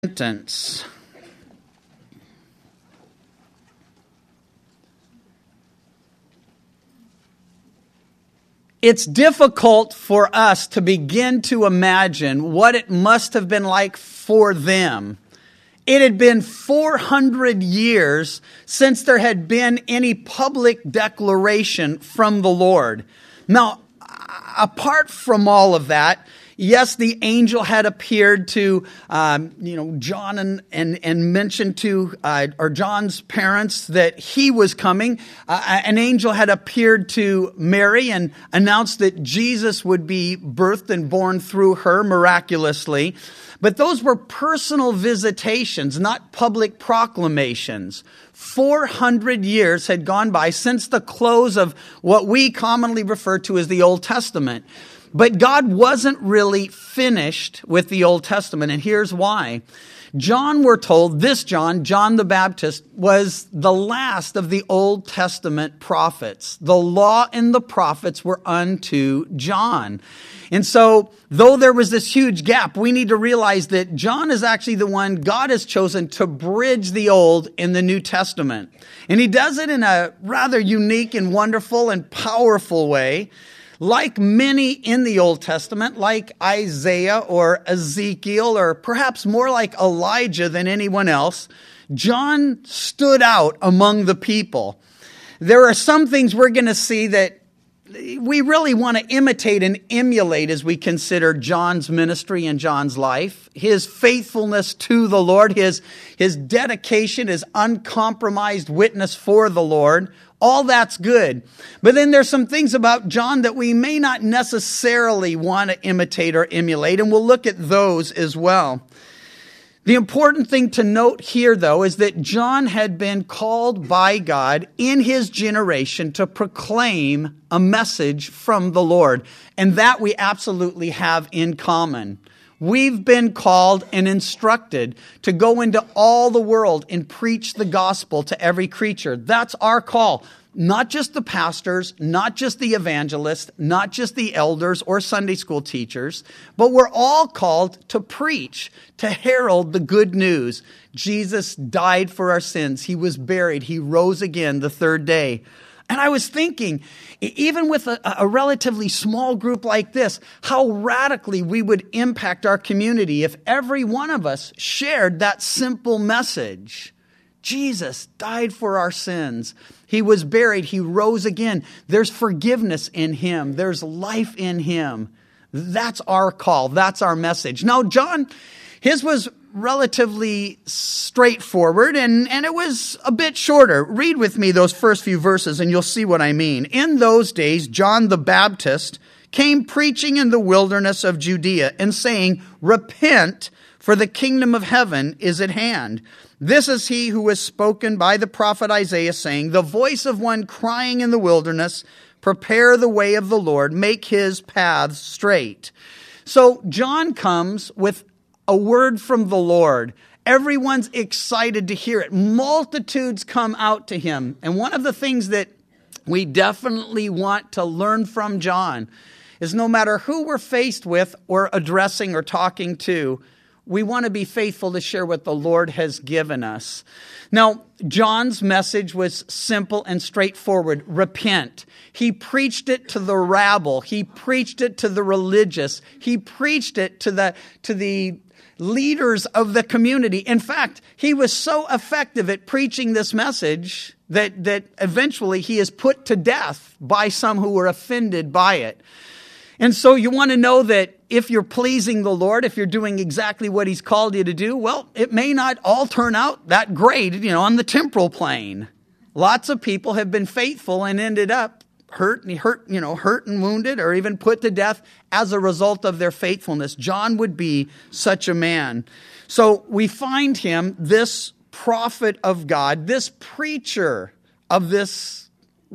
Repentance. It's difficult for us to begin to imagine what it must have been like for them. It had been 400 years since there had been any public declaration from the Lord. Now, apart from all of that, yes, the angel had appeared to, John and mentioned to, or John's parents that he was coming. An angel had appeared to Mary and announced that Jesus would be birthed and born through her miraculously. But those were personal visitations, not public proclamations. 400 years had gone by since the close of what we commonly refer to as the Old Testament. But God wasn't really finished with the Old Testament, and here's why. John, we're told, John the Baptist, was the last of the Old Testament prophets. The law and the prophets were unto John. And so, though there was this huge gap, we need to realize that John is actually the one God has chosen to bridge the Old and the New Testament. And he does it in a rather unique and wonderful and powerful way. Like many in the Old Testament, like Isaiah or Ezekiel, or perhaps more like Elijah than anyone else, John stood out among the people. There are some things we're going to see that we really want to imitate and emulate as we consider John's ministry and John's life. His faithfulness to the Lord, his dedication, his uncompromised witness for the Lord. All that's good. But then there's some things about John that we may not necessarily want to imitate or emulate, and we'll look at those as well. The important thing to note here, though, is that John had been called by God in his generation to proclaim a message from the Lord, and that we absolutely have in common. We've been called and instructed to go into all the world and preach the gospel to every creature. That's our call. Not just the pastors, not just the evangelists, not just the elders or Sunday school teachers, but we're all called to preach, to herald the good news. Jesus died for our sins. He was buried. He rose again the third day. And I was thinking, even with a relatively small group like this, how radically we would impact our community if every one of us shared that simple message. Jesus died for our sins. He was buried. He rose again. There's forgiveness in him. There's life in him. That's our call. That's our message. Now, John, his was relatively straightforward, and it was a bit shorter. Read with me those first few verses, and you'll see what I mean. In those days, John the Baptist came preaching in the wilderness of Judea and saying, "Repent, for the kingdom of heaven is at hand." This is he who was spoken by the prophet Isaiah, saying, "The voice of one crying in the wilderness, prepare the way of the Lord, make his paths straight." So John comes with a word from the Lord. Everyone's excited to hear it. Multitudes come out to him. And one of the things that we definitely want to learn from John is no matter who we're faced with or addressing or talking to, we want to be faithful to share what the Lord has given us. Now, John's message was simple and straightforward. Repent. He preached it to the rabble. He preached it to the religious. He preached it to the leaders of the community. In fact, he was so effective at preaching this message that eventually he is put to death by some who were offended by it. And so you want to know that if you're pleasing the Lord, if you're doing exactly what he's called you to do, well, it may not all turn out that great, on the temporal plane. Lots of people have been faithful and ended up hurt and wounded, or even put to death as a result of their faithfulness. John would be such a man. So we find him, this prophet of God, this preacher of this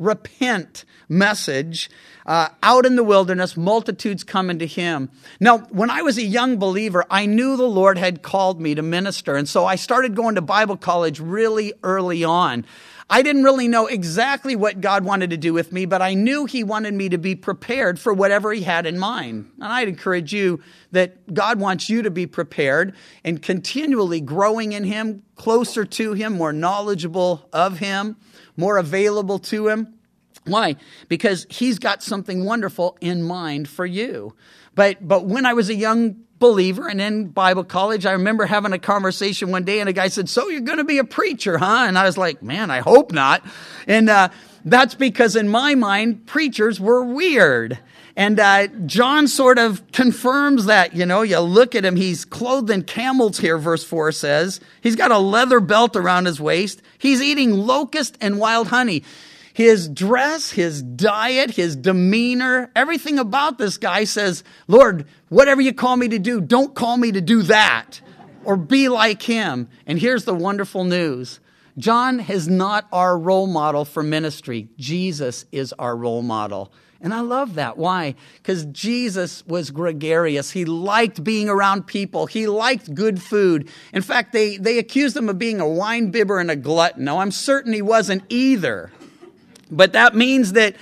repent message, out in the wilderness, multitudes coming to him. Now, when I was a young believer, I knew the Lord had called me to minister. And so I started going to Bible college really early on. I didn't really know exactly what God wanted to do with me, but I knew he wanted me to be prepared for whatever he had in mind. And I'd encourage you that God wants you to be prepared and continually growing in him, closer to him, more knowledgeable of him, more available to him. Why? Because he's got something wonderful in mind for you. But when I was a young believer and in Bible college, I remember having a conversation one day and a guy said, "So you're going to be a preacher, huh?" And I was like, "Man, I hope not." And that's because in my mind, preachers were weird. And John sort of confirms that. You look at him, he's clothed in camel's hair, verse 4 says. He's got a leather belt around his waist. He's eating locust and wild honey. His dress, his diet, his demeanor, everything about this guy says, "Lord, whatever you call me to do, don't call me to do that or be like him." And here's the wonderful news. John is not our role model for ministry. Jesus is our role model. And I love that. Why? Because Jesus was gregarious. He liked being around people. He liked good food. In fact, they accused him of being a wine bibber and a glutton. Now, I'm certain he wasn't either. But that means that,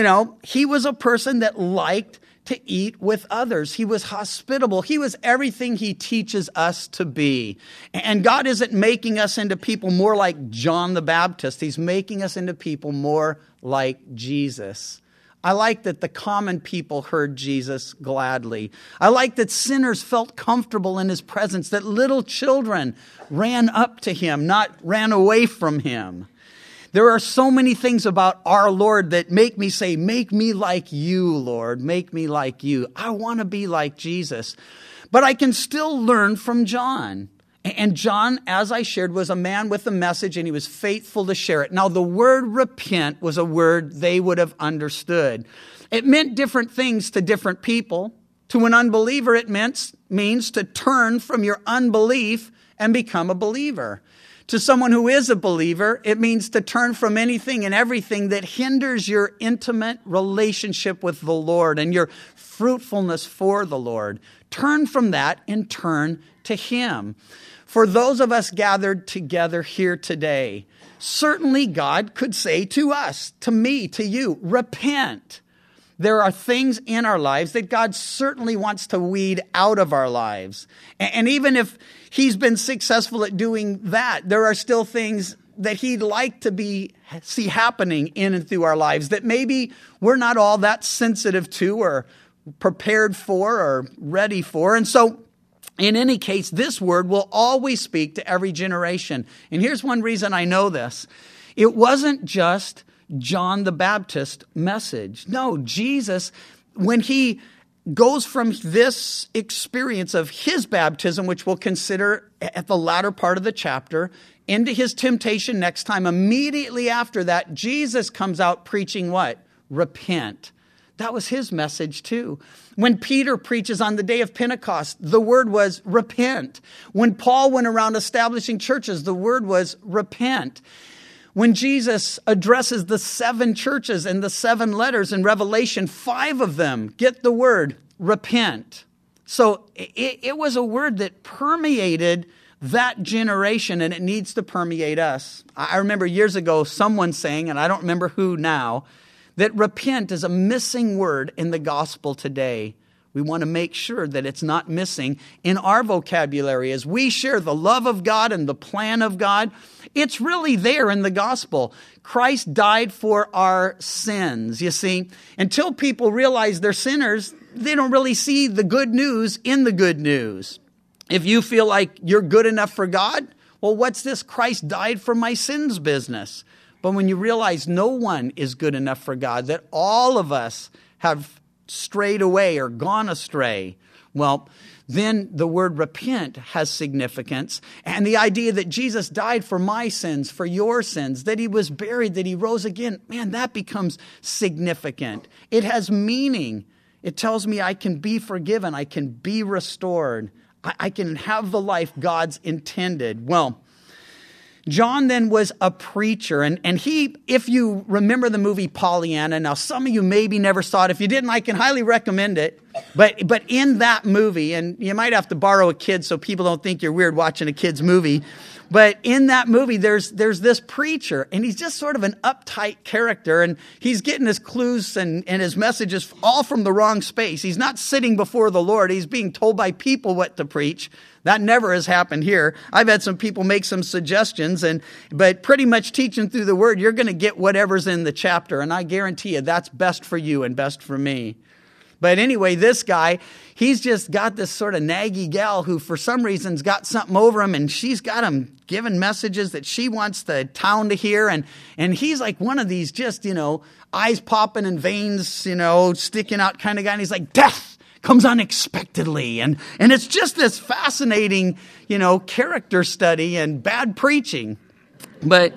he was a person that liked to eat with others. He was hospitable. He was everything he teaches us to be. And God isn't making us into people more like John the Baptist. He's making us into people more like Jesus. I like that the common people heard Jesus gladly. I like that sinners felt comfortable in his presence, that little children ran up to him, not ran away from him. There are so many things about our Lord that make me say, "Make me like you, Lord. Make me like you." I want to be like Jesus. But I can still learn from John. And John, as I shared, was a man with a message, and he was faithful to share it. Now, the word repent was a word they would have understood. It meant different things to different people. To an unbeliever, it means to turn from your unbelief and become a believer. To someone who is a believer, it means to turn from anything and everything that hinders your intimate relationship with the Lord and your fruitfulness for the Lord. Turn from that and turn to him. For those of us gathered together here today, certainly God could say to us, to me, to you, repent. There are things in our lives that God certainly wants to weed out of our lives. And even if he's been successful at doing that, there are still things that he'd like to see happening in and through our lives that maybe we're not all that sensitive to or prepared for or ready for. And so, in any case, this word will always speak to every generation. And here's one reason I know this. It wasn't just John the Baptist message. No, Jesus, when he goes from this experience of his baptism, which we'll consider at the latter part of the chapter, into his temptation next time, immediately after that, Jesus comes out preaching what? Repent. That was his message too. When Peter preaches on the day of Pentecost, the word was repent. When Paul went around establishing churches, the word was repent. When Jesus addresses the 7 churches and the 7 letters in Revelation, 5 of them get the word repent. So it was a word that permeated that generation, and it needs to permeate us. I remember years ago someone saying, and I don't remember who now, that repent is a missing word in the gospel today. We want to make sure that it's not missing in our vocabulary. As we share the love of God and the plan of God, it's really there in the gospel. Christ died for our sins. You see, until people realize they're sinners, they don't really see the good news in the good news. If you feel like you're good enough for God, well, what's this Christ died for my sins business? But when you realize no one is good enough for God, that all of us have strayed away or gone astray, well, then the word repent has significance. And the idea that Jesus died for my sins, for your sins, that he was buried, that he rose again, man, that becomes significant. It has meaning. It tells me I can be forgiven. I can be restored. I can have the life God's intended. Well, John then was a preacher, and he, if you remember the movie Pollyanna, now some of you maybe never saw it. If you didn't, I can highly recommend it. But in that movie, and you might have to borrow a kid so people don't think you're weird watching a kid's movie, but in that movie, there's this preacher, and he's just sort of an uptight character, and he's getting his clues and his messages all from the wrong space. He's not sitting before the Lord. He's being told by people what to preach. That never has happened here. I've had some people make some suggestions, but pretty much teaching through the Word, you're going to get whatever's in the chapter, and I guarantee you that's best for you and best for me. But anyway, this guy, he's just got this sort of naggy gal who for some reason's got something over him, and she's got him giving messages that she wants the town to hear. And he's like one of these just, eyes popping and veins, sticking out kind of guy. And he's like, death comes unexpectedly. And it's just this fascinating, character study and bad preaching. But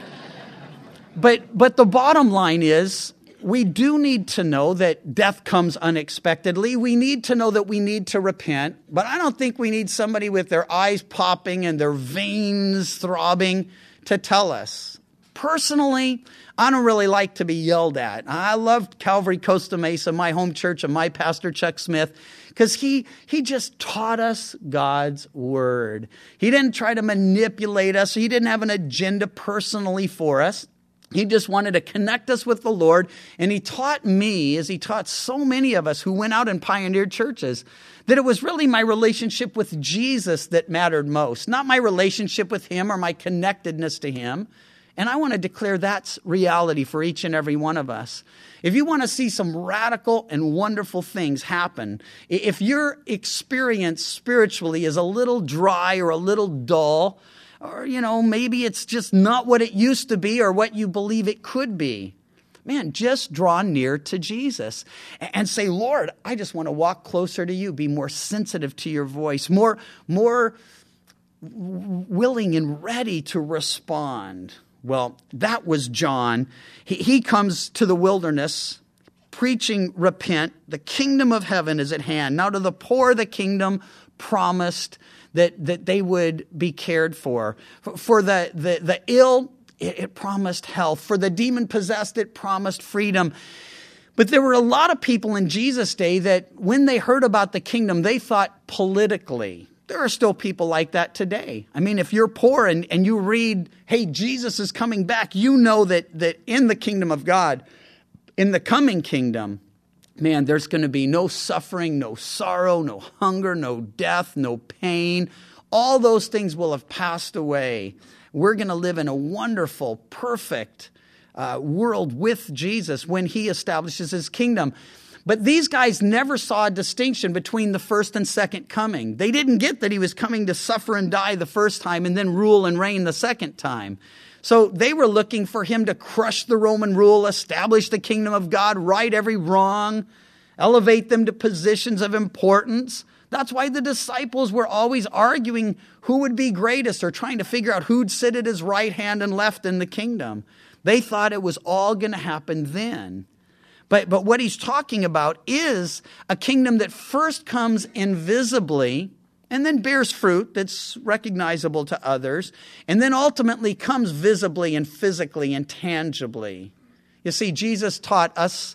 the bottom line is, we do need to know that death comes unexpectedly. We need to know that we need to repent. But I don't think we need somebody with their eyes popping and their veins throbbing to tell us. Personally, I don't really like to be yelled at. I love Calvary Costa Mesa, my home church, and my pastor, Chuck Smith, because he just taught us God's word. He didn't try to manipulate us. He didn't have an agenda personally for us. He just wanted to connect us with the Lord, and he taught me, as he taught so many of us who went out and pioneered churches, that it was really my relationship with Jesus that mattered most, not my relationship with him or my connectedness to him. And I want to declare that's reality for each and every one of us. If you want to see some radical and wonderful things happen, if your experience spiritually is a little dry or a little dull, or, maybe it's just not what it used to be or what you believe it could be, man, just draw near to Jesus and say, Lord, I just want to walk closer to you, be more sensitive to your voice, more willing and ready to respond. Well, that was John. He comes to the wilderness preaching, repent, the kingdom of heaven is at hand. Now to the poor the kingdom promised that they would be cared for. For the ill, it promised health. For the demon-possessed, it promised freedom. But there were a lot of people in Jesus' day that when they heard about the kingdom, they thought politically. There are still people like that today. I mean, if you're poor and you read, hey, Jesus is coming back, you know that in the kingdom of God, in the coming kingdom, man, there's going to be no suffering, no sorrow, no hunger, no death, no pain. All those things will have passed away. We're going to live in a wonderful, perfect world with Jesus when he establishes his kingdom. But these guys never saw a distinction between the first and second coming. They didn't get that he was coming to suffer and die the first time and then rule and reign the second time. So they were looking for him to crush the Roman rule, establish the kingdom of God, right every wrong, elevate them to positions of importance. That's why the disciples were always arguing who would be greatest or trying to figure out who'd sit at his right hand and left in the kingdom. They thought it was all going to happen then. But what he's talking about is a kingdom that first comes invisibly and then bears fruit that's recognizable to others, and then ultimately comes visibly and physically and tangibly. You see, Jesus taught us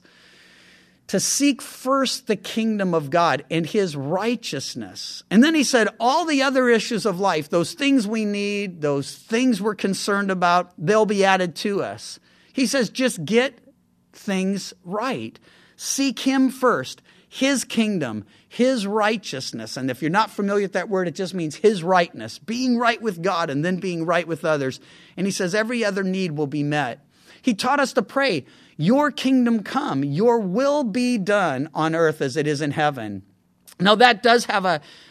to seek first the kingdom of God and his righteousness. And then he said all the other issues of life, those things we need, those things we're concerned about, they'll be added to us. He says just get things right. Seek him first, his kingdom, his righteousness. And if you're not familiar with that word, it just means his rightness, being right with God and then being right with others. And he says every other need will be met. He taught us to pray, your kingdom come, your will be done on earth as it is in heaven. Now that does have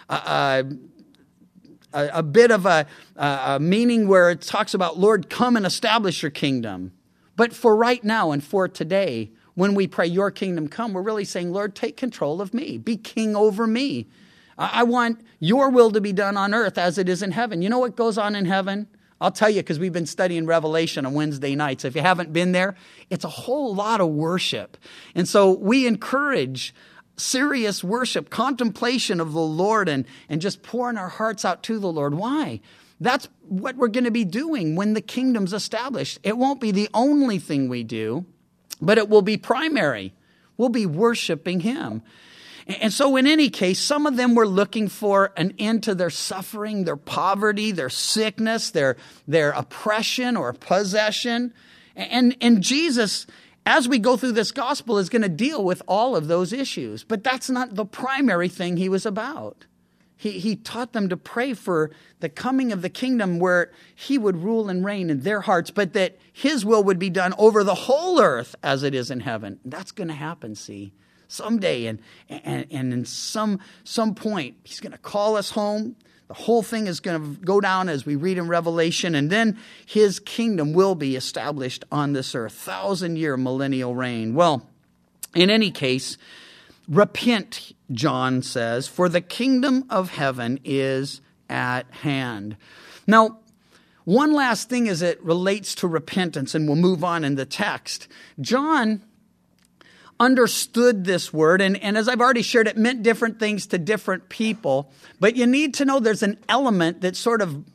a bit of a meaning where it talks about, Lord, come and establish your kingdom. But for right now and for today, when we pray, your kingdom come, we're really saying, Lord, take control of me. Be king over me. I want your will to be done on earth as it is in heaven. You know what goes on in heaven? I'll tell you, because we've been studying Revelation on Wednesday nights. If you haven't been there, it's a whole lot of worship. And so we encourage serious worship, contemplation of the Lord, and just pouring our hearts out to the Lord. Why? That's what we're going to be doing when the kingdom's established. It won't be the only thing we do, but it will be primary. We'll be worshiping him. And so in any case, some of them were looking for an end to their suffering, their poverty, their sickness, their oppression or possession. And Jesus, as we go through this gospel, is going to deal with all of those issues. But that's not the primary thing he was about. He taught them to pray for the coming of the kingdom where he would rule and reign in their hearts, but that his will would be done over the whole earth as it is in heaven. That's going to happen, see, someday. And in some point, he's going to call us home. The whole thing is going to go down as we read in Revelation, and then his kingdom will be established on this earth. 1,000-year millennial reign. Well, in any case, repent, John says, for the kingdom of heaven is at hand. Now, one last thing as it relates to repentance, and we'll move on in the text. John understood this word, and as I've already shared, it meant different things to different people. But you need to know there's an element that sort of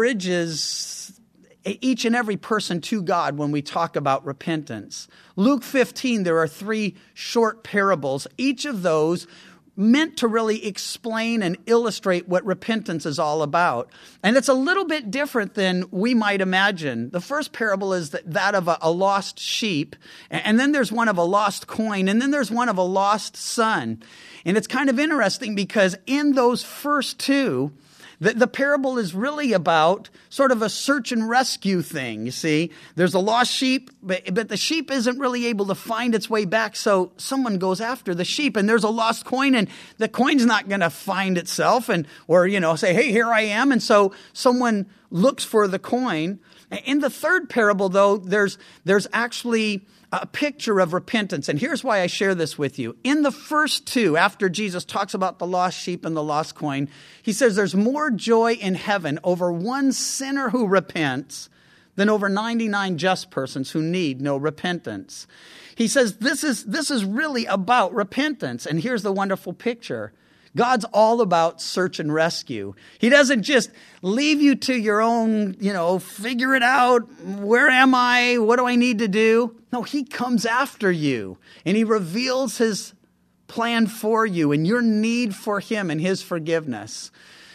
bridges each and every person to God when we talk about repentance. Luke 15, there are 3 short parables. Each of those meant to really explain and illustrate what repentance is all about. And it's a little bit different than we might imagine. The first parable is that of a lost sheep, and then there's one of a lost coin, and then there's one of a lost son. And it's kind of interesting because in those first 2, the parable is really about sort of a search and rescue thing, you see. There's a lost sheep, but the sheep isn't really able to find its way back, so someone goes after the sheep. And there's a lost coin, and the coin's not going to find itself or say, hey, here I am. And so someone looks for the coin. In the third parable, though, there's actually a picture of repentance. And here's why I share this with you. In the first 2, after Jesus talks about the lost sheep and the lost coin, he says there's more joy in heaven over one sinner who repents than over 99 just persons who need no repentance. He says this is really about repentance. And here's the wonderful picture. God's all about search and rescue. He doesn't just leave you to your own, figure it out. Where am I? What do I need to do? No, he comes after you, and he reveals his plan for you and your need for him and his forgiveness.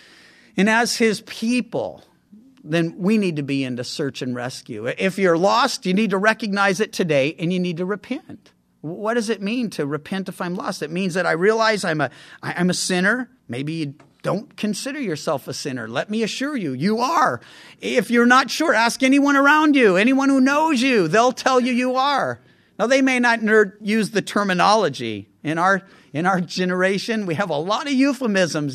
And as his people, then we need to be into search and rescue. If you're lost, you need to recognize it today, and you need to repent. What does it mean to repent if I'm lost? It means that I realize I'm a sinner. Maybe you don't consider yourself a sinner. Let me assure you, you are. If you're not sure, ask anyone around you, anyone who knows you. They'll tell you you are. Now, they may not use the terminology. In our generation, we have a lot of euphemisms,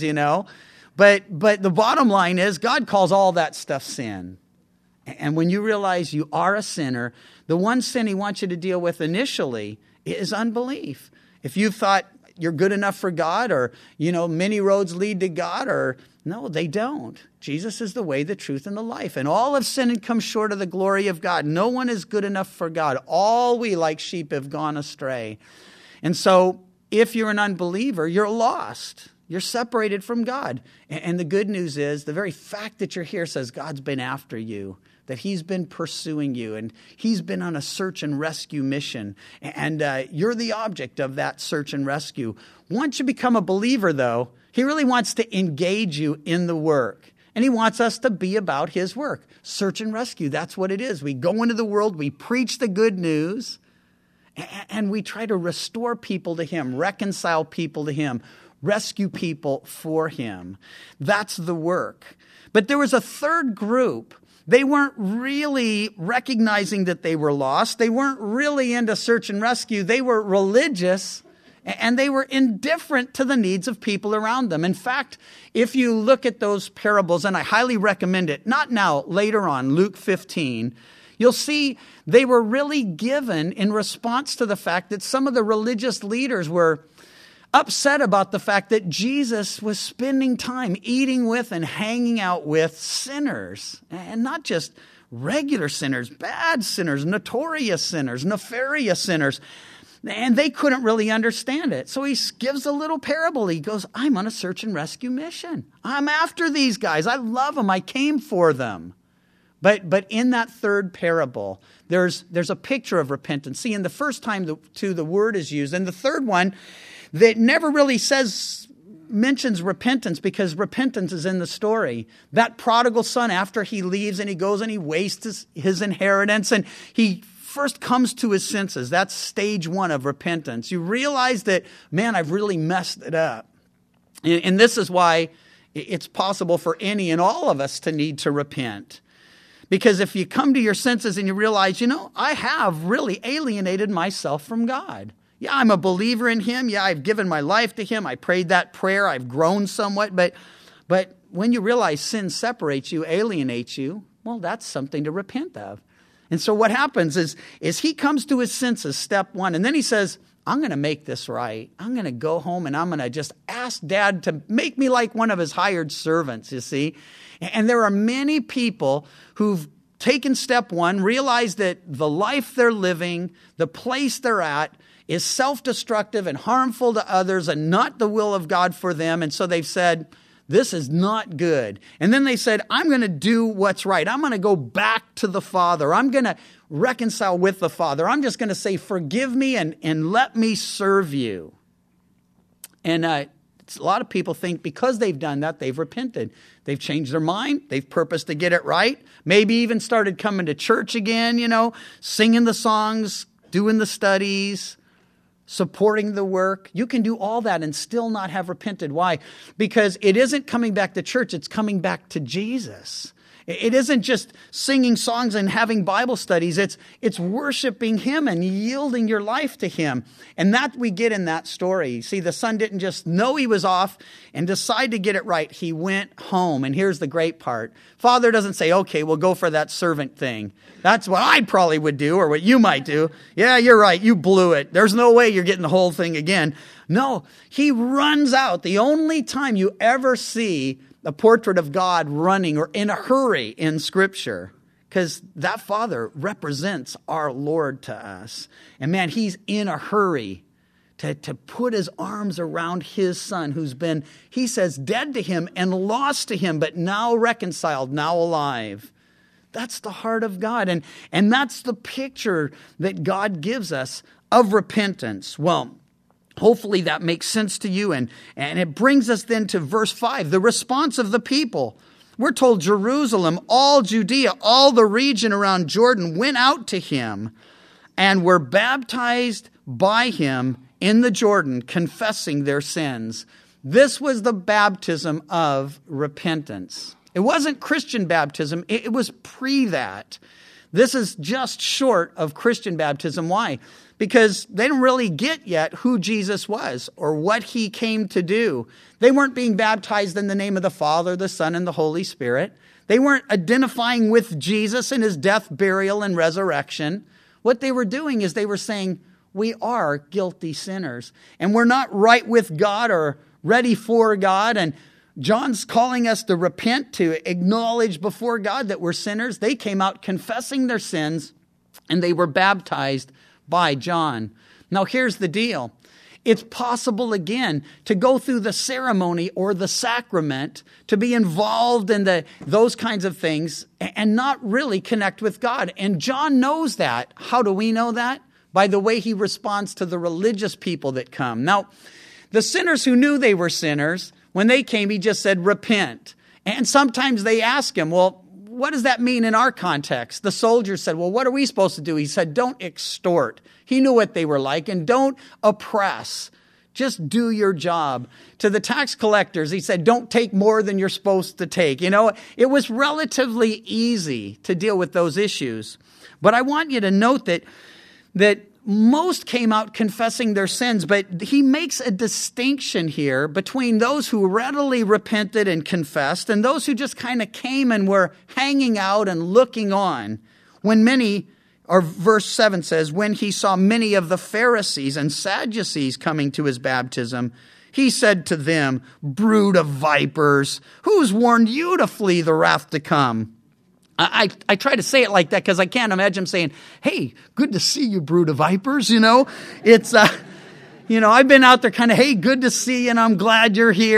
But the bottom line is God calls all that stuff sin. And when you realize you are a sinner, the one sin he wants you to deal with initially is unbelief. If you thought you're good enough for God, or, many roads lead to God, no, they don't. Jesus is the way, the truth, and the life. And all have sinned and come short of the glory of God. No one is good enough for God. All we like sheep have gone astray. And so if you're an unbeliever, you're lost. You're separated from God. And the good news is the very fact that you're here says God's been after you, that he's been pursuing you, and he's been on a search and rescue mission. And you're the object of that search and rescue. Once you become a believer, though, he really wants to engage you in the work. And he wants us to be about his work. Search and rescue, that's what it is. We go into the world, we preach the good news, and we try to restore people to him, reconcile people to him, rescue people for him. That's the work. But there was a third group. They weren't really recognizing that they were lost. They weren't really into search and rescue. They were religious, and they were indifferent to the needs of people around them. In fact, if you look at those parables, and I highly recommend it, not now, later on, Luke 15, you'll see they were really given in response to the fact that some of the religious leaders were upset about the fact that Jesus was spending time eating with and hanging out with sinners, and not just regular sinners, bad sinners, notorious sinners, nefarious sinners. And they couldn't really understand it. So he gives a little parable. He goes, I'm on a search and rescue mission. I'm after these guys. I love them. I came for them. But in that third parable, there's a picture of repentance. See, in the first time the word is used, and the third one that never really mentions repentance, because repentance is in the story. That prodigal son, after he leaves and he goes and he wastes his inheritance, and he first comes to his senses. That's stage one of repentance. You realize that, man, I've really messed it up. And this is why it's possible for any and all of us to need to repent. Because if you come to your senses and you realize, I have really alienated myself from God. Yeah, I'm a believer in him. Yeah, I've given my life to him. I prayed that prayer. I've grown somewhat. But when you realize sin separates you, alienates you, well, that's something to repent of. And so what happens is he comes to his senses, step one, and then he says, I'm going to make this right. I'm going to go home and I'm going to just ask Dad to make me like one of his hired servants, you see. And there are many people who've taken step one, realized that the life they're living, the place they're at, is self-destructive and harmful to others and not the will of God for them. And so they've said, this is not good. And then they said, I'm going to do what's right. I'm going to go back to the Father. I'm going to reconcile with the Father. I'm just going to say, forgive me and let me serve you. And a lot of people think because they've done that, they've repented. They've changed their mind. They've purposed to get it right. Maybe even started coming to church again, singing the songs, doing the studies, supporting the work. You can do all that and still not have repented. Why? Because it isn't coming back to church. It's coming back to Jesus. It isn't just singing songs and having Bible studies. It's worshiping him and yielding your life to him. And that we get in that story. See, the son didn't just know he was off and decide to get it right. He went home. And here's the great part. Father doesn't say, okay, we'll go for that servant thing. That's what I probably would do, or what you might do. Yeah, you're right. You blew it. There's no way you're getting the whole thing again. No, he runs out. The only time you ever see a portrait of God running or in a hurry in Scripture, because that Father represents our Lord to us. And man, he's in a hurry to put his arms around his son who's been, he says, dead to him and lost to him, but now reconciled, now alive. That's the heart of God. And that's the picture that God gives us of repentance. Well, hopefully that makes sense to you. And it brings us then to verse 5, the response of the people. We're told Jerusalem, all Judea, all the region around Jordan went out to him and were baptized by him in the Jordan, confessing their sins. This was the baptism of repentance. It wasn't Christian baptism. It was pre that. This is just short of Christian baptism. Why? Because they didn't really get yet who Jesus was or what he came to do. They weren't being baptized in the name of the Father, the Son, and the Holy Spirit. They weren't identifying with Jesus in his death, burial, and resurrection. What they were doing is they were saying, we are guilty sinners, and we're not right with God or ready for God. And John's calling us to repent, to acknowledge before God that we're sinners. They came out confessing their sins, and they were baptized by John. Now, here's the deal. It's possible, again, to go through the ceremony or the sacrament, to be involved in those kinds of things and not really connect with God. And John knows that. How do we know that? By the way he responds to the religious people that come. Now, the sinners who knew they were sinners, when they came, he just said, repent. And sometimes they ask him, well, what does that mean in our context? The soldiers said, well, what are we supposed to do? He said, don't extort. He knew what they were like. And don't oppress. Just do your job. To the tax collectors, he said, don't take more than you're supposed to take. It was relatively easy to deal with those issues. But I want you to note that most came out confessing their sins, but he makes a distinction here between those who readily repented and confessed and those who just kind of came and were hanging out and looking on. Verse 7 says, when he saw many of the Pharisees and Sadducees coming to his baptism, he said to them, brood of vipers, who's warned you to flee the wrath to come? I try to say it like that because I can't imagine him saying, hey, good to see you, brood of vipers. It's, I've been out there kind of, hey, good to see you and I'm glad you're here.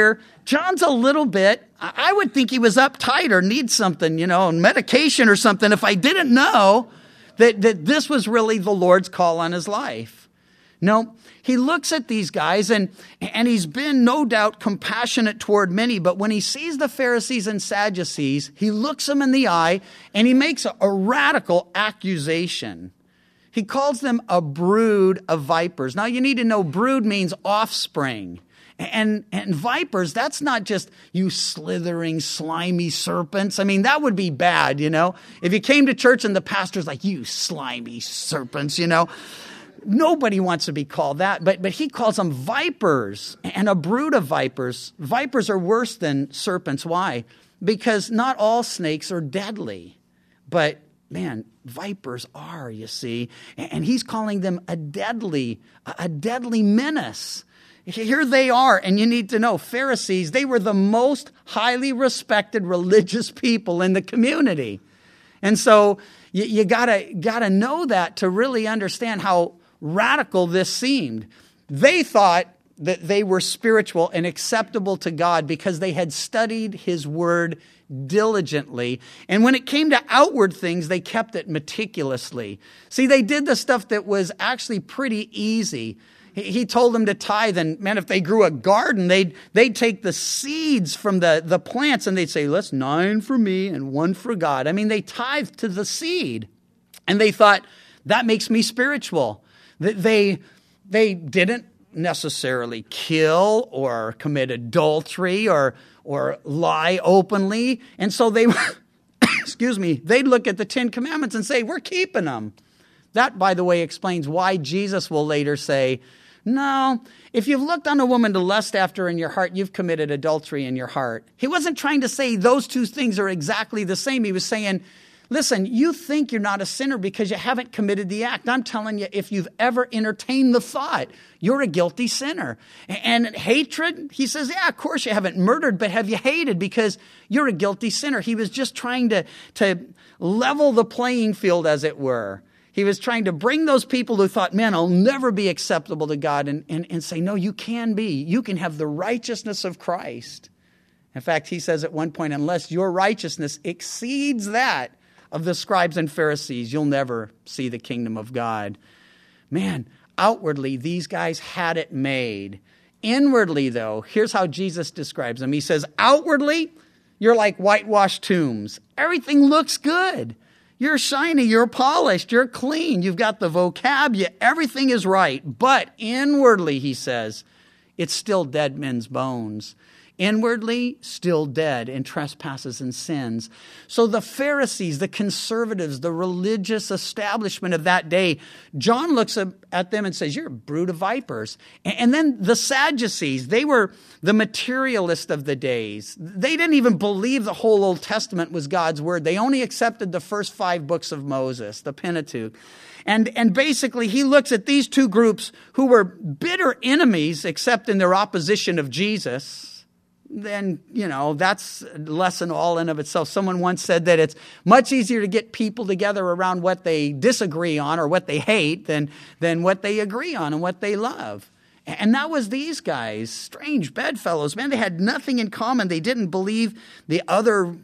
John's a little bit, I would think he was uptight or needs something, medication or something, if I didn't know that this was really the Lord's call on his life. No, he looks at these guys and he's been no doubt compassionate toward many, but when he sees the Pharisees and Sadducees, he looks them in the eye and he makes a radical accusation. He calls them a brood of vipers. Now you need to know brood means offspring. And vipers, that's not just you slithering, slimy serpents. I mean, that would be bad, If you came to church and the pastor's like, you slimy serpents, Nobody wants to be called that. But he calls them vipers and a brood of vipers. Vipers are worse than serpents. Why? Because not all snakes are deadly. But, man, vipers are, you see. And he's calling them a deadly menace. Here they are, and you need to know, Pharisees, they were the most highly respected religious people in the community. And so you gotta know that to really understand how radical this seemed. They thought that they were spiritual and acceptable to God because they had studied his word diligently. And when it came to outward things, they kept it meticulously. See, they did the stuff that was actually pretty easy. He told them to tithe, and man, if they grew a garden, they'd take the seeds from the plants and they'd say, let's 9 for me and 1 for God. I mean, they tithed to the seed. And they thought, that makes me spiritual. They didn't necessarily kill or commit adultery or lie openly. And so they they'd look at the 10 Commandments and say, we're keeping them. That, by the way, explains why Jesus will later say, no, if you've looked on a woman to lust after her in your heart, you've committed adultery in your heart. He wasn't trying to say those two things are exactly the same. He was saying, listen, you think you're not a sinner because you haven't committed the act. I'm telling you, if you've ever entertained the thought, you're a guilty sinner. And hatred, he says, yeah, of course you haven't murdered, but have you hated because you're a guilty sinner? He was just trying to level the playing field, as it were. He was trying to bring those people who thought, man, I'll never be acceptable to God and say, no, you can be. You can have the righteousness of Christ. In fact, he says at one point, unless your righteousness exceeds that of the scribes and Pharisees, you'll never see the kingdom of God. Man, outwardly, these guys had it made. Inwardly, though, here's how Jesus describes them. He says, outwardly, you're like whitewashed tombs. Everything looks good. You're shiny, you're polished, you're clean, you've got the vocab, everything is right. But inwardly, he says, it's still dead men's bones. Inwardly, still dead in trespasses and sins. So the Pharisees, the conservatives, the religious establishment of that day, John looks at them and says, you're a brood of vipers. And then the Sadducees, they were the materialists of the days. They didn't even believe the whole Old Testament was God's word. They only accepted the first 5 books of Moses, the Pentateuch. And basically, he looks at these two groups who were bitter enemies, except in their opposition of Jesus. Then, that's a lesson all in of itself. Someone once said that it's much easier to get people together around what they disagree on or what they hate than what they agree on and what they love. And that was these guys, strange bedfellows. Man, they had nothing in common. They didn't believe the other.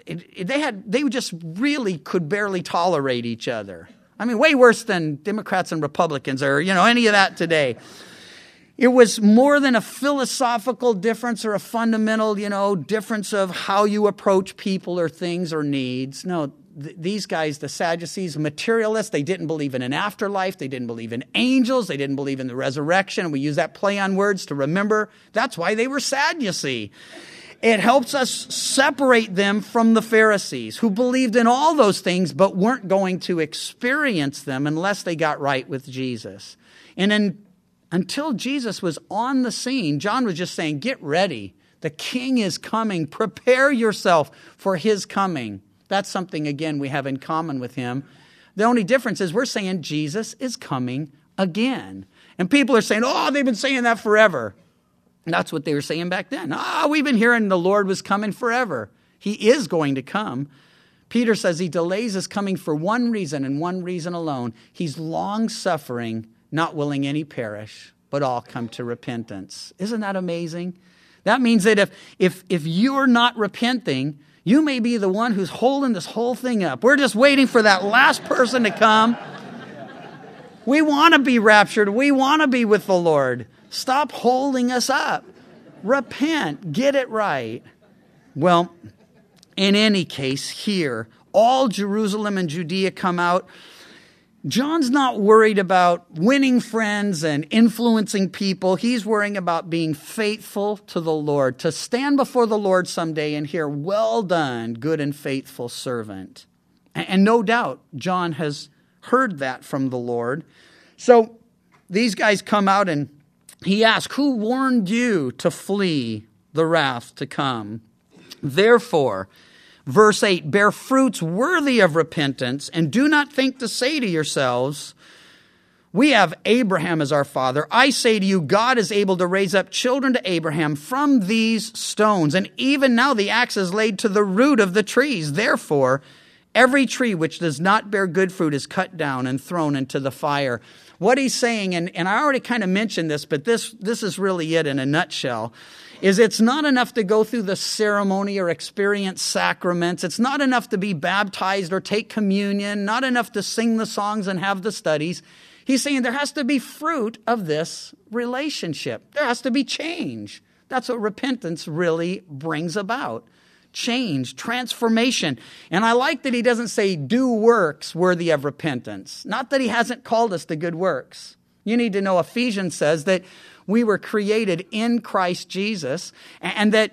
They just really could barely tolerate each other. I mean, way worse than Democrats and Republicans or, any of that today. It was more than a philosophical difference or a fundamental, difference of how you approach people or things or needs. No, these guys, the Sadducees, materialists, they didn't believe in an afterlife. They didn't believe in angels. They didn't believe in the resurrection. We use that play on words to remember. That's why they were sad, you see. It helps us separate them from the Pharisees who believed in all those things but weren't going to experience them unless they got right with Jesus. And until Jesus was on the scene, John was just saying, get ready. The King is coming. Prepare yourself for his coming. That's something, again, we have in common with him. The only difference is we're saying Jesus is coming again. And people are saying, oh, they've been saying that forever. And that's what they were saying back then. We've been hearing the Lord was coming forever. He is going to come. Peter says he delays his coming for one reason and one reason alone. He's long-suffering, not willing any perish, but all come to repentance. Isn't that amazing? That means that if you're not repenting, you may be the one who's holding this whole thing up. We're just waiting for that last person to come. We want to be raptured. We want to be with the Lord. Stop holding us up. Repent. Get it right. Well, in any case, here, all Jerusalem and Judea come out. John's not worried about winning friends and influencing people. He's worrying about being faithful to the Lord, to stand before the Lord someday and hear, "Well done, good and faithful servant." And no doubt, John has heard that from the Lord. So these guys come out and he asks, "Who warned you to flee the wrath to come? Therefore," verse 8, "bear fruits worthy of repentance, and do not think to say to yourselves, 'We have Abraham as our father.' I say to you, God is able to raise up children to Abraham from these stones. And even now the axe is laid to the root of the trees. Therefore, every tree which does not bear good fruit is cut down and thrown into the fire." What he's saying, and I already kind of mentioned this, but this is really it in a nutshell, is it's not enough to go through the ceremony or experience sacraments. It's not enough to be baptized or take communion, not enough to sing the songs and have the studies. He's saying there has to be fruit of this relationship. There has to be change. That's what repentance really brings about. Change, transformation. And I like that he doesn't say do works worthy of repentance. Not that he hasn't called us to good works. You need to know Ephesians says that we were created in Christ Jesus, and that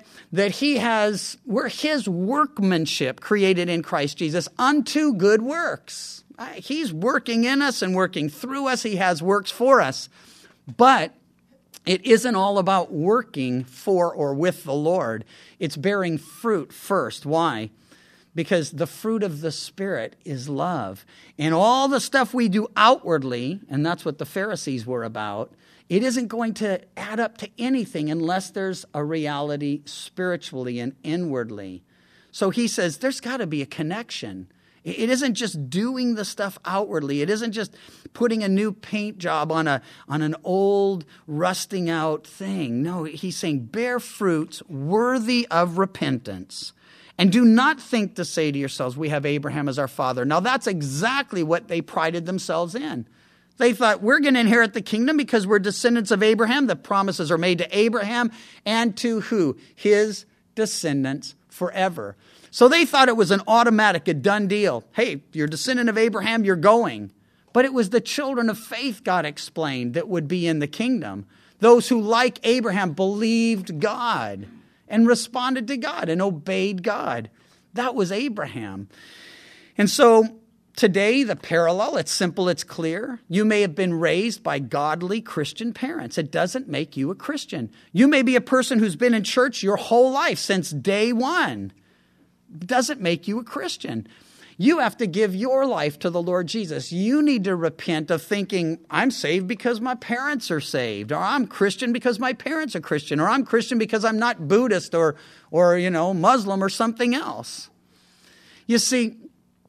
we're his workmanship created in Christ Jesus unto good works. He's working in us and working through us. He has works for us. But it isn't all about working for or with the Lord. It's bearing fruit first. Why? Because the fruit of the Spirit is love. And all the stuff we do outwardly, and that's what the Pharisees were about, it isn't going to add up to anything unless there's a reality spiritually and inwardly. So he says there's got to be a connection. It isn't just doing the stuff outwardly. It isn't just putting a new paint job on an old, rusting out thing. No, he's saying bear fruits worthy of repentance. And do not think to say to yourselves, "We have Abraham as our father." Now that's exactly what they prided themselves in. They thought, we're going to inherit the kingdom because we're descendants of Abraham. The promises are made to Abraham and to who? His descendants forever. So they thought it was an automatic, a done deal. Hey, you're a descendant of Abraham, you're going. But it was the children of faith, God explained, that would be in the kingdom. Those who, like Abraham, believed God and responded to God and obeyed God. That was Abraham. And so today, the parallel, it's simple, it's clear. You may have been raised by godly Christian parents. It doesn't make you a Christian. You may be a person who's been in church your whole life since day one. It doesn't make you a Christian. You have to give your life to the Lord Jesus. You need to repent of thinking, I'm saved because my parents are saved, or I'm Christian because my parents are Christian, or I'm Christian because I'm not Buddhist or Muslim or something else. You see,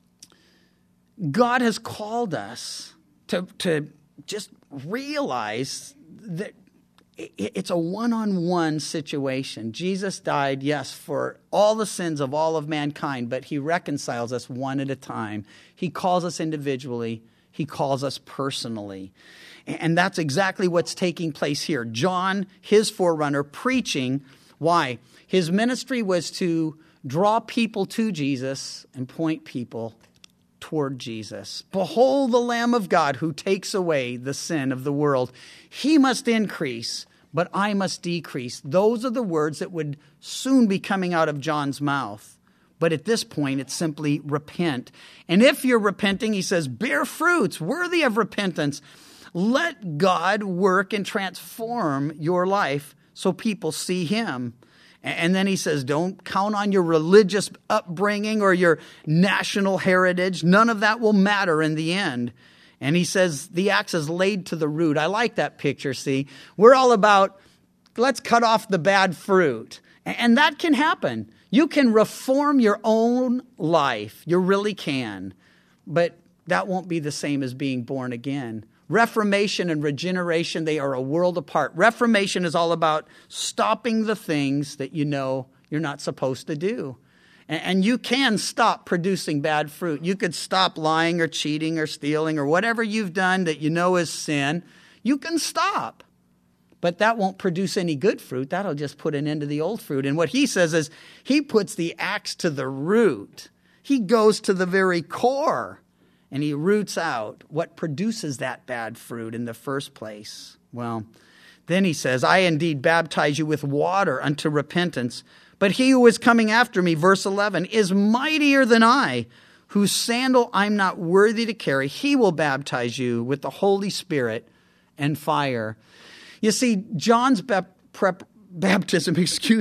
God has called us to just realize that it's a one-on-one situation. Jesus died, yes, for all the sins of all of mankind, but he reconciles us one at a time. He calls us individually. He calls us personally. And that's exactly what's taking place here. John, his forerunner, preaching. Why? His ministry was to draw people to Jesus and point people toward Jesus. Behold the Lamb of God who takes away the sin of the world. He must increase, but I must decrease. Those are the words that would soon be coming out of John's mouth. But at this point, it's simply repent. And if you're repenting, he says, bear fruits worthy of repentance. Let God work and transform your life so people see him. And then he says, don't count on your religious upbringing or your national heritage. None of that will matter in the end. And he says, the axe is laid to the root. I like that picture, see. We're all about, let's cut off the bad fruit. And that can happen. You can reform your own life. You really can. But that won't be the same as being born again. Reformation and regeneration, they are a world apart. Reformation is all about stopping the things that you know you're not supposed to do. And you can stop producing bad fruit. You could stop lying or cheating or stealing or whatever you've done that you know is sin. You can stop. But that won't produce any good fruit. That'll just put an end to the old fruit. And what he says is he puts the axe to the root. He goes to the very core. And he roots out what produces that bad fruit in the first place. Well, then he says, I indeed baptize you with water unto repentance. But he who is coming after me, verse 11, is mightier than I, whose sandal I'm not worthy to carry. He will baptize you with the Holy Spirit and fire. You see, John's baptism,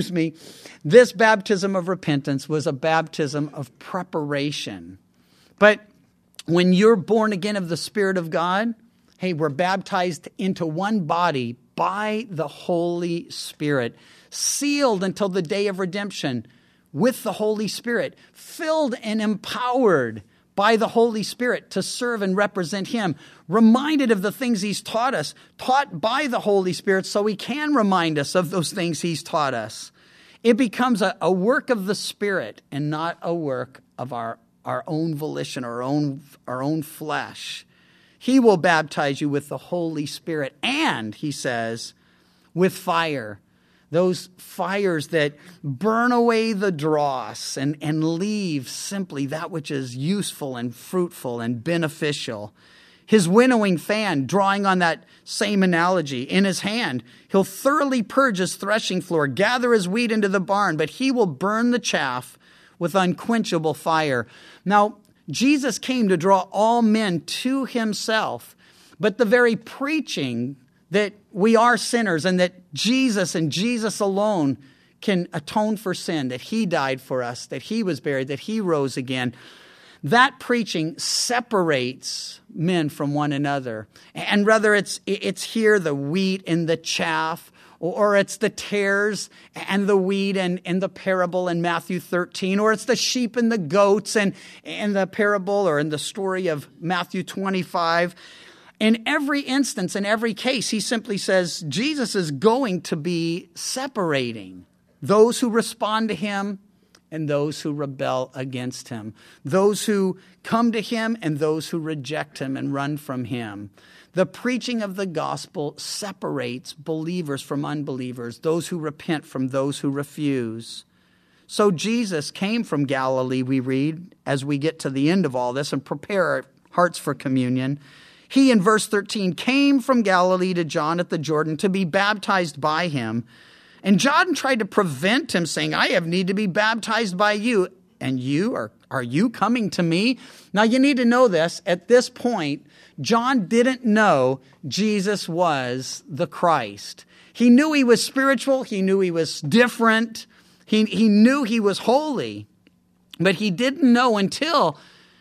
this baptism of repentance was a baptism of preparation. But when you're born again of the Spirit of God, hey, we're baptized into one body by the Holy Spirit, sealed until the day of redemption with the Holy Spirit, filled and empowered by the Holy Spirit to serve and represent Him, reminded of the things He's taught us, taught by the Holy Spirit so He can remind us of those things He's taught us. It becomes a work of the Spirit and not a work of our own volition, our own flesh. He will baptize you with the Holy Spirit and, he says, with fire. Those fires that burn away the dross and leave simply that which is useful and fruitful and beneficial. His winnowing fan, drawing on that same analogy, in his hand, he'll thoroughly purge his threshing floor, gather his wheat into the barn, but he will burn the chaff with unquenchable fire. Now, Jesus came to draw all men to himself, but the very preaching that we are sinners and that Jesus and Jesus alone can atone for sin, that he died for us, that he was buried, that he rose again, that preaching separates men from one another. And whether it's here the wheat and the chaff, or it's the tares and the wheat and the parable in Matthew 13, or it's the sheep and the goats and the parable or in the story of Matthew 25. In every instance, in every case, he simply says Jesus is going to be separating those who respond to him and those who rebel against him, those who come to him and those who reject him and run from him. The preaching of the gospel separates believers from unbelievers, those who repent from those who refuse. So Jesus came from Galilee, we read, as we get to the end of all this and prepare our hearts for communion. He, in verse 13, came from Galilee to John at the Jordan to be baptized by him. And John tried to prevent him, saying, I have need to be baptized by you. And you, are you coming to me? Now you need to know this. At this point, John didn't know Jesus was the Christ. He knew he was spiritual. He knew he was different. He knew he was holy. But he didn't know until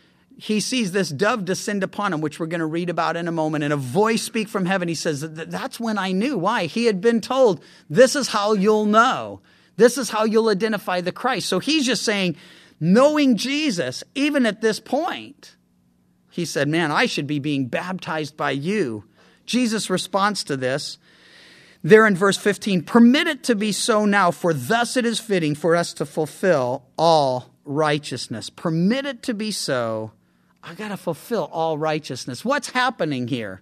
he sees this dove descend upon him, which we're going to read about in a moment, and a voice speak from heaven. He says, that's when I knew. Why? He had been told, this is how you'll know. This is how you'll identify the Christ. So he's just saying, knowing Jesus, even at this point, he said, man, I should be being baptized by you. Jesus' response to this, there in verse 15, permit it to be so now, for thus it is fitting for us to fulfill all righteousness. Permit it to be so. I got to fulfill all righteousness. What's happening here?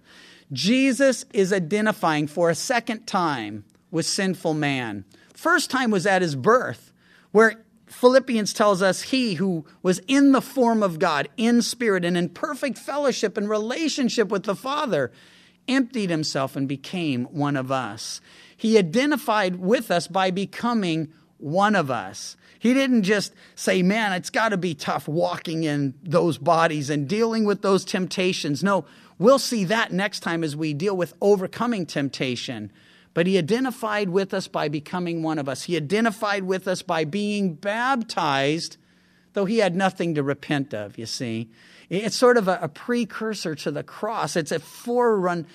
Jesus is identifying for a second time with sinful man. First time was at his birth, where Philippians tells us he who was in the form of God, in spirit and in perfect fellowship and relationship with the Father, emptied himself and became one of us. He identified with us by becoming one of us. He didn't just say, man, it's got to be tough walking in those bodies and dealing with those temptations. No, we'll see that next time as we deal with overcoming temptation. But he identified with us by becoming one of us. He identified with us by being baptized, though he had nothing to repent of, you see. It's sort of a precursor to the cross. It's a forerunner,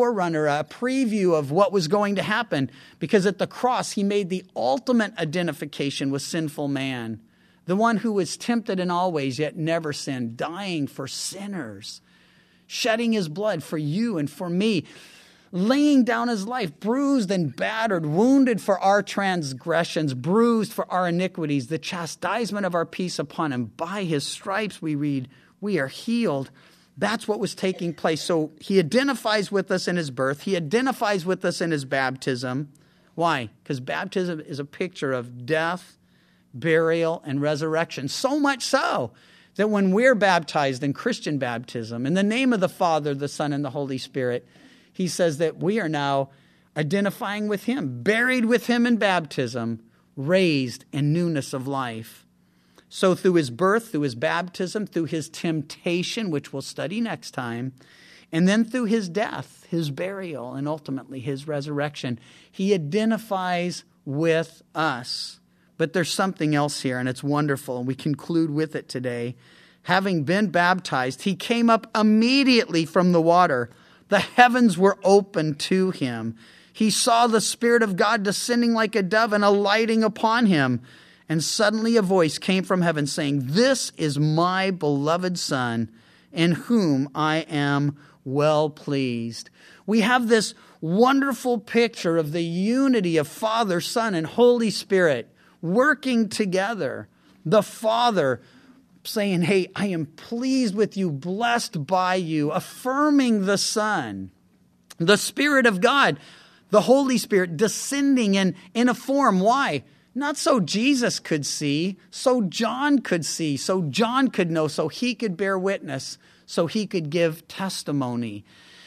a preview of what was going to happen. Because at the cross, he made the ultimate identification with sinful man. The one who was tempted in all ways, yet never sinned, dying for sinners. shedding his blood for you and for me, laying down his life, bruised and battered, wounded for our transgressions, bruised for our iniquities, the chastisement of our peace upon him. By his stripes, we read, we are healed. That's what was taking place. So he identifies with us in his birth. He identifies with us in his baptism. Why? Because baptism is a picture of death, burial, and resurrection. So much so that when we're baptized in Christian baptism, in the name of the Father, the Son, and the Holy Spirit, he says that we are now identifying with him, buried with him in baptism, raised in newness of life. So through his birth, through his baptism, through his temptation, which we'll study next time, and then through his death, his burial, and ultimately his resurrection, he identifies with us. But there's something else here, and it's wonderful, and we conclude with it today. Having been baptized, he came up immediately from the water. The heavens were opened to him. He saw the Spirit of God descending like a dove and alighting upon him. And suddenly a voice came from heaven saying, "This is my beloved Son, in whom I am well pleased." We have this wonderful picture of the unity of Father, Son, and Holy Spirit working together. The Father saying, "Hey, I am pleased with you, blessed by you," affirming the Son. The Spirit of God, the Holy Spirit, descending in a form. Why? Not so Jesus could see, so John could see, so John could know, so he could bear witness, so he could give testimony.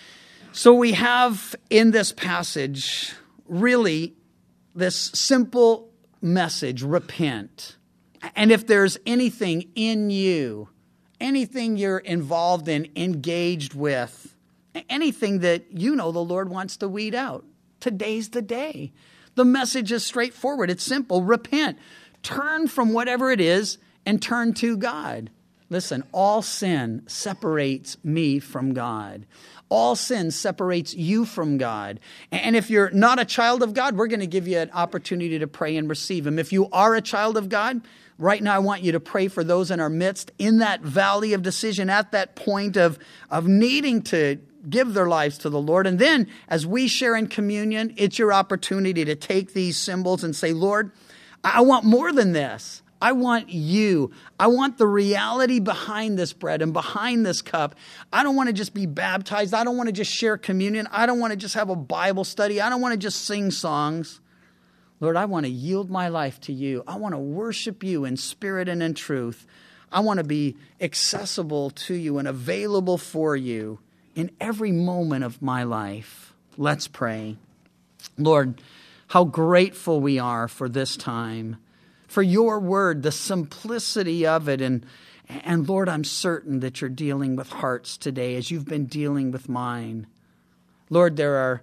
So we have in this passage really this simple message: repent. And if there's anything in you, anything you're involved in, engaged with, anything that you know the Lord wants to weed out, today's the day. The message is straightforward. It's simple. Repent. Turn from whatever it is and turn to God. Listen, all sin separates me from God. All sin separates you from God. And if you're not a child of God, we're going to give you an opportunity to pray and receive Him. If you are a child of God, right now I want you to pray for those in our midst in that valley of decision, at that point of needing to give their lives to the Lord. And then as we share in communion, it's your opportunity to take these symbols and say, "Lord, I want more than this. I want you. I want the reality behind this bread and behind this cup. I don't want to just be baptized. I don't want to just share communion. I don't want to just have a Bible study. I don't want to just sing songs. Lord, I want to yield my life to you. I want to worship you in spirit and in truth. I want to be accessible to you and available for you in every moment of my life." Let's pray. Lord, how grateful we are for this time, for your word, the simplicity of it. And Lord, I'm certain that you're dealing with hearts today as you've been dealing with mine. Lord, there are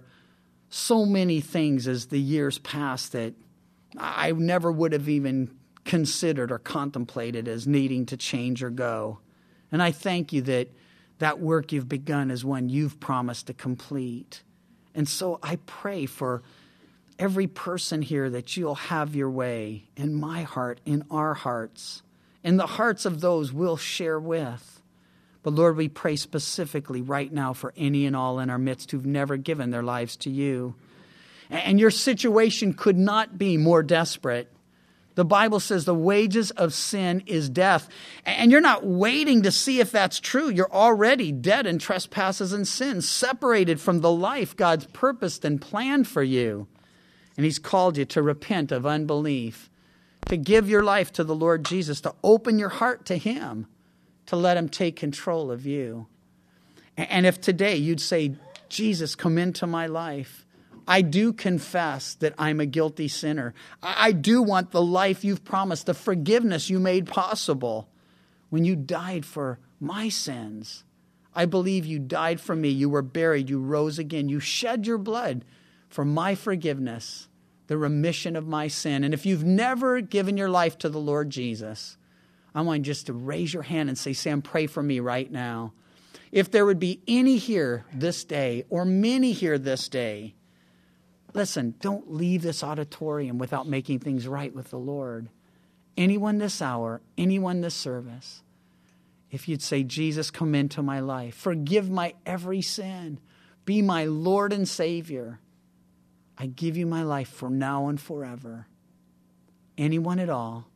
so many things as the years pass that I never would have even considered or contemplated as needing to change or go. And I thank you that work you've begun is one you've promised to complete. And so I pray for every person here that you'll have your way in my heart, in our hearts, in the hearts of those we'll share with. But Lord, we pray specifically right now for any and all in our midst who've never given their lives to you. And your situation could not be more desperate. The Bible says the wages of sin is death. And you're not waiting to see if that's true. You're already dead in trespasses and sins, separated from the life God's purposed and planned for you. And He's called you to repent of unbelief, to give your life to the Lord Jesus, to open your heart to Him, to let Him take control of you. And if today you'd say, "Jesus, come into my life. I do confess that I'm a guilty sinner. I do want the life you've promised, the forgiveness you made possible when you died for my sins. I believe you died for me. You were buried. You rose again. You shed your blood for my forgiveness, the remission of my sin." And if you've never given your life to the Lord Jesus, I want you just to raise your hand and say, "Sam, pray for me right now." If there would be any here this day or many here this day, listen, don't leave this auditorium without making things right with the Lord. Anyone this hour, anyone this service, if you'd say, Jesus, come into my life. Forgive my every sin. Be my Lord and Savior. I give you my life for now and forever. Anyone at all.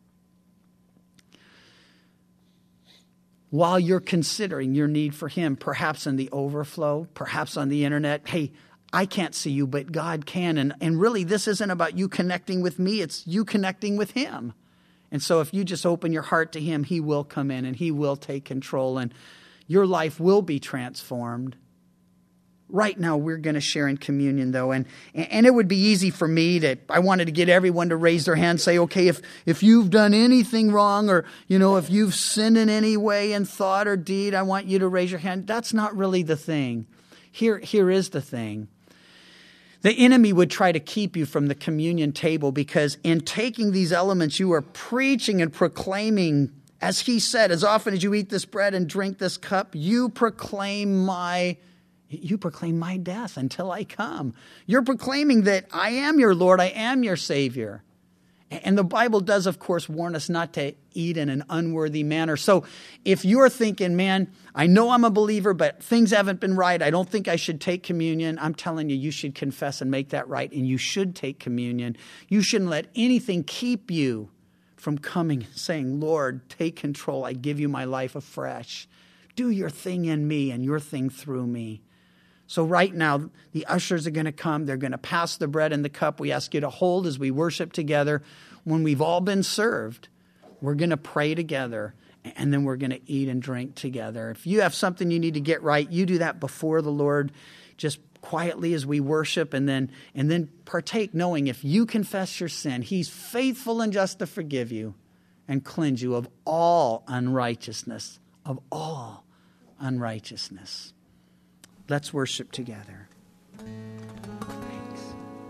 While you're considering your need for him, perhaps in the overflow, perhaps on the internet, hey, I can't see you, but God can. And really, this isn't about you connecting with me. It's you connecting with him. And so if you just open your heart to him, he will come in and he will take control and your life will be transformed. Right now, we're going to share in communion, though. And it would be easy for me I wanted to get everyone to raise their hand and say, okay, if you've done anything wrong or, if you've sinned in any way in thought or deed, I want you to raise your hand. That's not really the thing. Here is the thing. The enemy would try to keep you from the communion table because in taking these elements, you are preaching and proclaiming, as he said, as often as you eat this bread and drink this cup, you proclaim my death until I come. You're proclaiming that I am your Lord, I am your Savior. And the Bible does, of course, warn us not to eat in an unworthy manner. So if you're thinking, man, I know I'm a believer, but things haven't been right, I don't think I should take communion, I'm telling you, you should confess and make that right, and you should take communion. You shouldn't let anything keep you from coming and saying, Lord, take control, I give you my life afresh. Do your thing in me and your thing through me. So right now, the ushers are going to come. They're going to pass the bread and the cup. We ask you to hold as we worship together. When we've all been served, we're going to pray together, and then we're going to eat and drink together. If you have something you need to get right, you do that before the Lord, just quietly as we worship, and then partake, knowing if you confess your sin, he's faithful and just to forgive you and cleanse you of all unrighteousness, of all unrighteousness. Let's worship together. Thanks.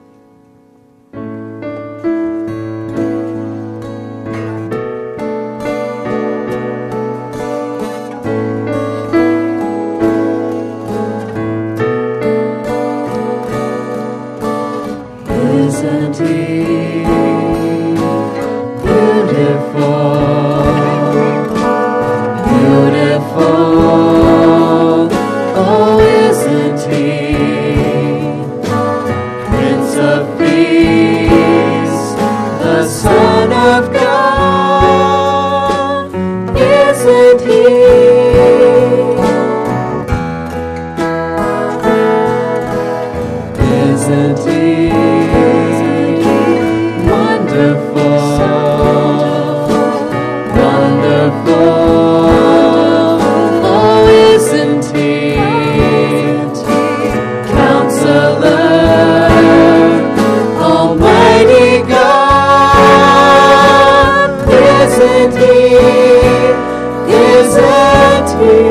Isn't he beautiful? Oh, isn't he Prince of Peace, the Son of God? Isn't he? Isn't he wonderful? Isn't he?